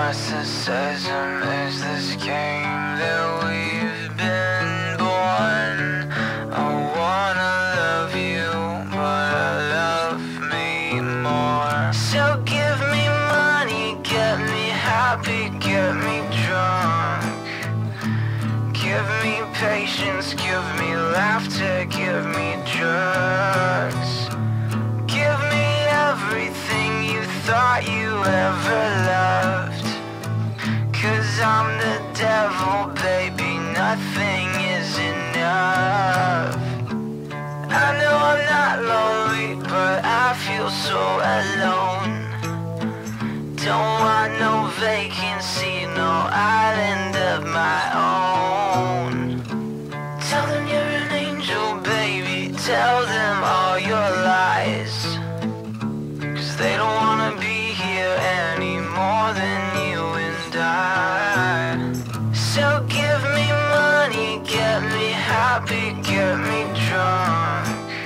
narcissism is this game that we've been born. I wanna love you, but love me more. So give me money, get me happy, get me drunk. Give me patience, give me laughter, give me drugs. Give me everything you thought you ever loved. 'Cause I'm the devil, baby, nothing is enough. I know I'm not lonely, but I feel so alone. Don't want no vacancy, no island of my own. Tell them you're an angel, baby, tell them all your lies. 'Cause they don't wanna be here any more than you and I. So give me money, get me happy, get me drunk.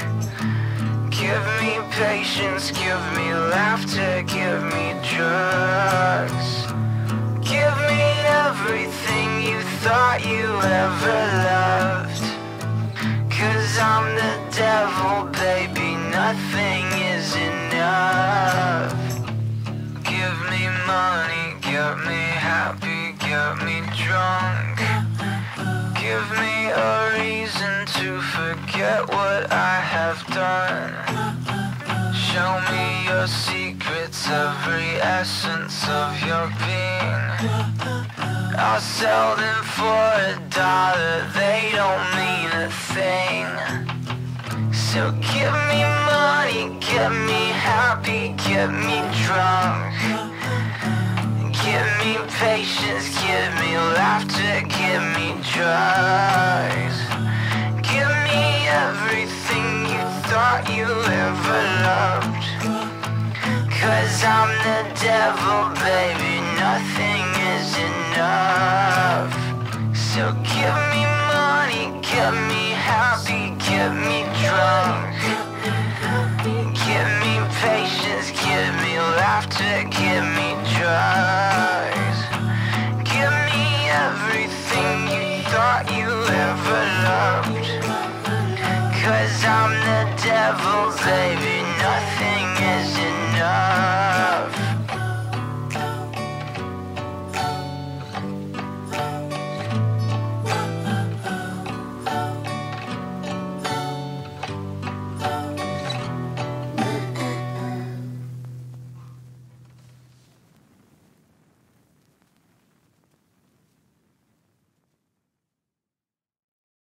Give me patience, give me laughter, give me drugs. Give me everything you thought you ever loved. 'Cause I'm the devil, baby, nothing is enough. Give me money, get me happy, get me drunk. Give me a reason to forget what I have done. Show me your secrets, every essence of your being. I'll sell them for $1, they don't mean a thing. So give me money, get me happy, get me drunk. Give me patience, give me laughter, give me drugs. Give me everything you thought you ever loved. 'Cause I'm the devil, baby, nothing is enough. So give me money, get me happy, get me drunk. Give me patience, give me laughter, give me drugs. Give me everything you thought you ever loved. 'Cause I'm the devil, baby, nothing is enough.